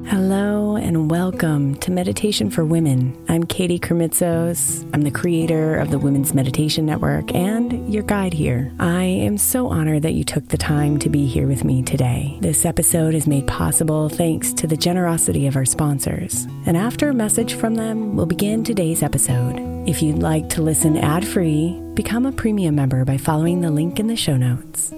Hello and welcome to Meditation for Women. I'm Katie Kremitzos. I'm the creator of the Women's Meditation Network and your guide here. I am so honored that you took the time to be here with me today. This episode is made possible thanks to the generosity of our sponsors. And after a message from them, we'll begin today's episode. If you'd like to listen ad-free, become a premium member by following the link in the show notes.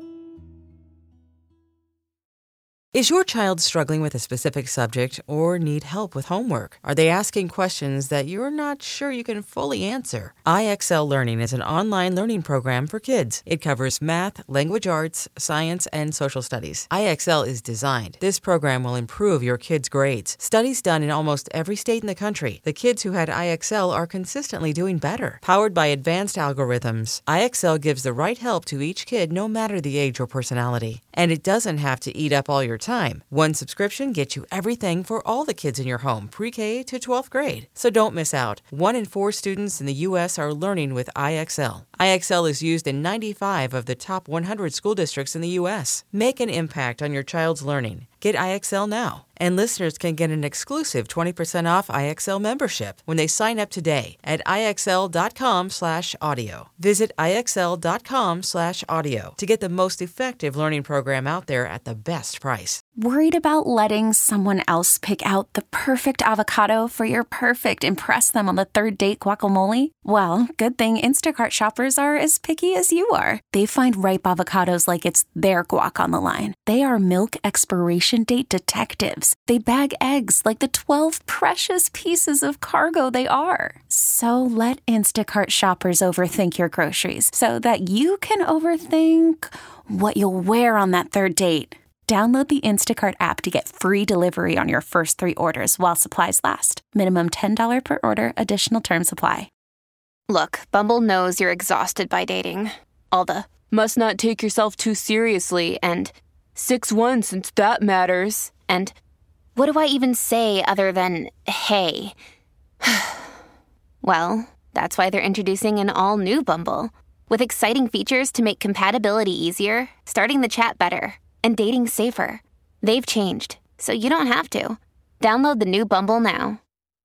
Is your child struggling with a specific subject or need help with homework? Are they asking questions that you're not sure you can fully answer? IXL Learning is an online learning program for kids. It covers math, language arts, science, and social studies. IXL is designed. This program will improve your kids' grades. Studies done in almost every state in the country. The kids who had IXL are consistently doing better. Powered by advanced algorithms, IXL gives the right help to each kid no matter the age or personality. And it doesn't have to eat up all your time. One subscription gets you everything for all the kids in your home, pre-K to 12th grade. So don't miss out. 1 in 4 students in the U.S. are learning with IXL. IXL is used in 95 of the top 100 school districts in the U.S. Make an impact on your child's learning. Get IXL now. And listeners can get an exclusive 20% off IXL membership when they sign up today at IXL.com/audio. Visit IXL.com/audio to get the most effective learning program out there at the best price. Worried about letting someone else pick out the perfect avocado for your perfect impress them on the third date guacamole? Well, good thing Instacart shoppers are as picky as you are. They find ripe avocados like it's their guac on the line. They are milk expiration date detectives. They bag eggs like the 12 precious pieces of cargo they are. So let Instacart shoppers overthink your groceries so that you can overthink what you'll wear on that third date. Download the Instacart app to get free delivery on your first 3 orders while supplies last. Minimum $10 per order. Additional terms apply. Look, Bumble knows you're exhausted by dating. All the must not take yourself too seriously and 6'1" since that matters. And what do I even say other than, hey? Well, that's why they're introducing an all-new Bumble with exciting features to make compatibility easier, starting the chat better, and dating safer. They've changed, so you don't have to. Download the new Bumble now.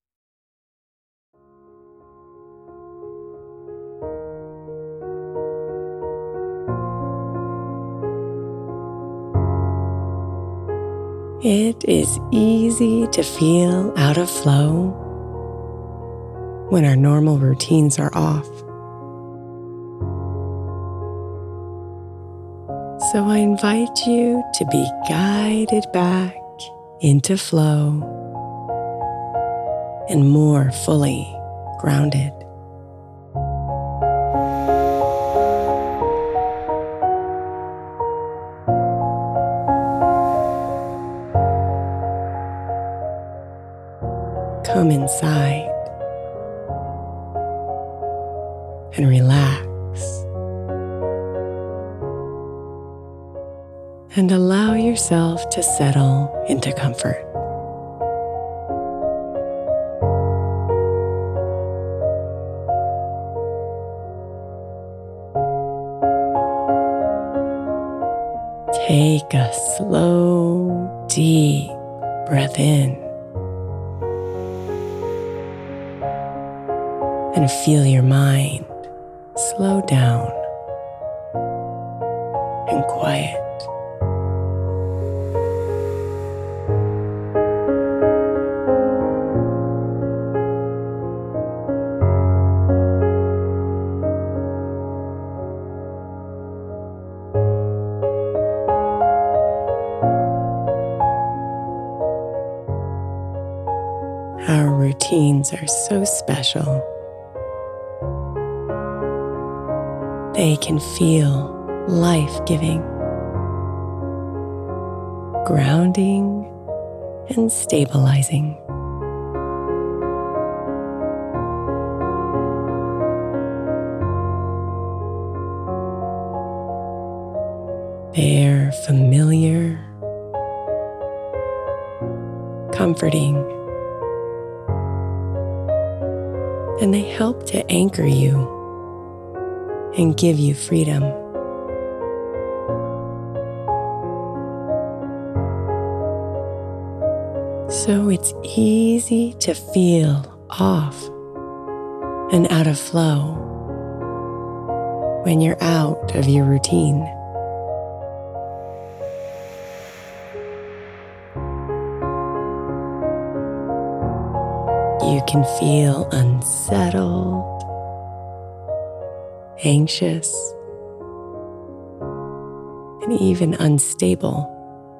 It is easy to feel out of flow when our normal routines are off. So I invite you to be guided back into flow and more fully grounded. Come inside and relax and allow yourself to settle into comfort. Take a slow, deep breath in. And feel your mind slow down and quiet. Our routines are so special. They can feel life-giving, grounding, and stabilizing. They're familiar, comforting, and they help to anchor you and give you freedom. So it's easy to feel off and out of flow when you're out of your routine. You can feel unsettled, anxious, and even unstable.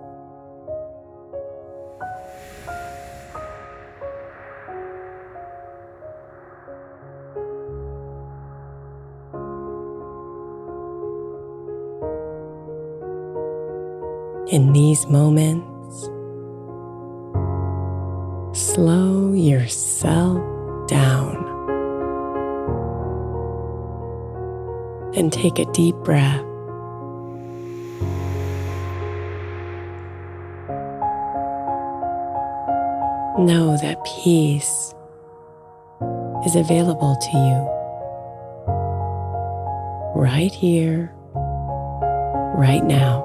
In these moments, slow yourself down and take a deep breath. Know that peace is available to you right here, right now.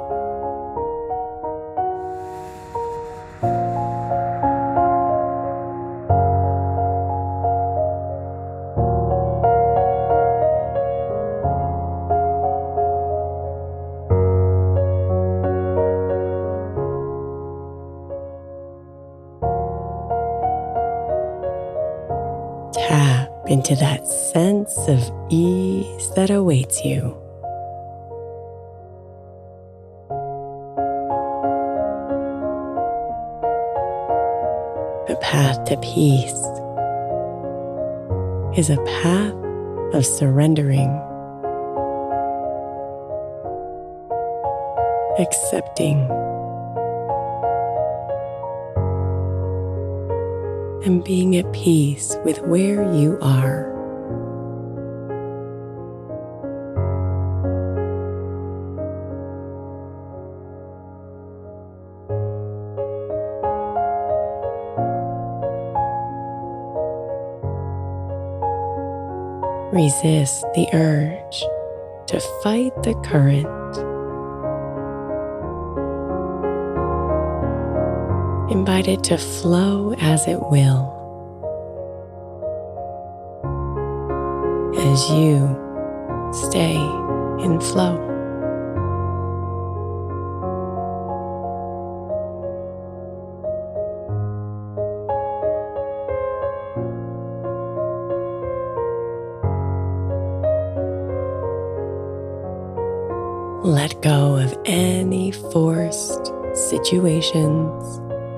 Tap into that sense of ease that awaits you. The path to peace is a path of surrendering, accepting, and being at peace with where you are. Resist the urge to fight the current. Invite it to flow as it will, as you stay in flow. Let go of any forced situations,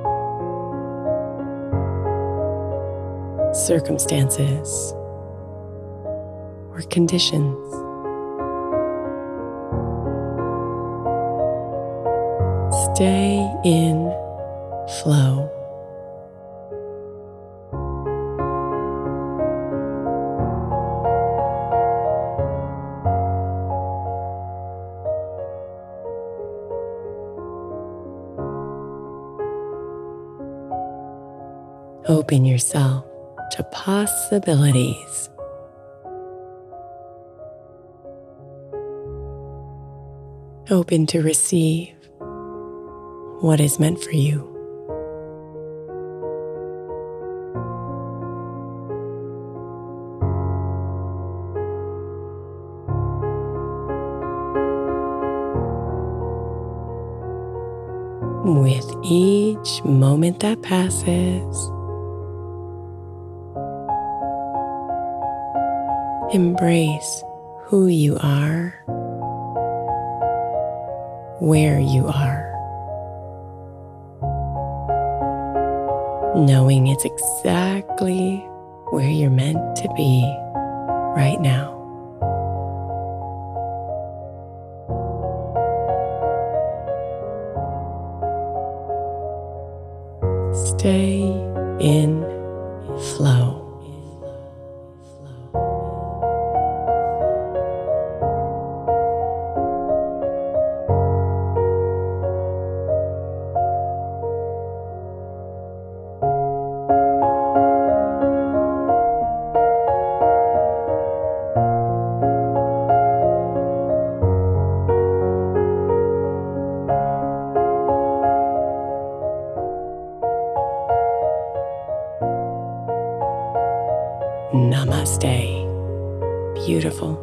circumstances, or conditions. Stay in flow. Open yourself to possibilities. Open to receive what is meant for you. With each moment that passes, embrace who you are, where you are, knowing it's exactly where you're meant to be right now. Stay in flow. Namaste. Beautiful.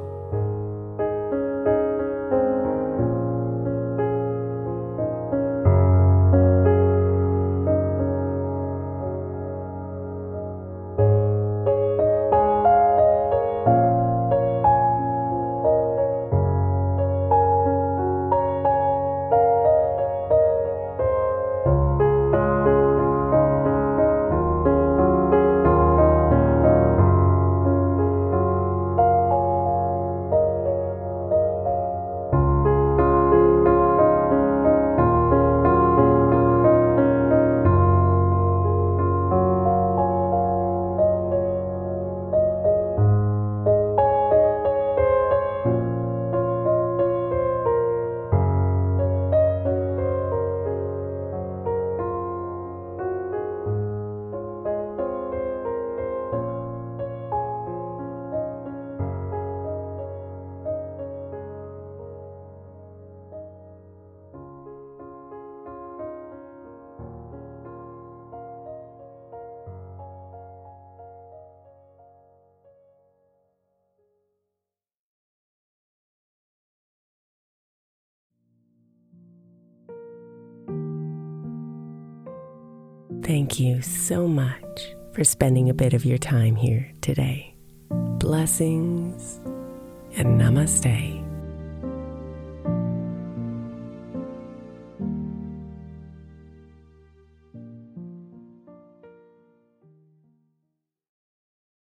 Thank you so much for spending a bit of your time here today. Blessings and namaste.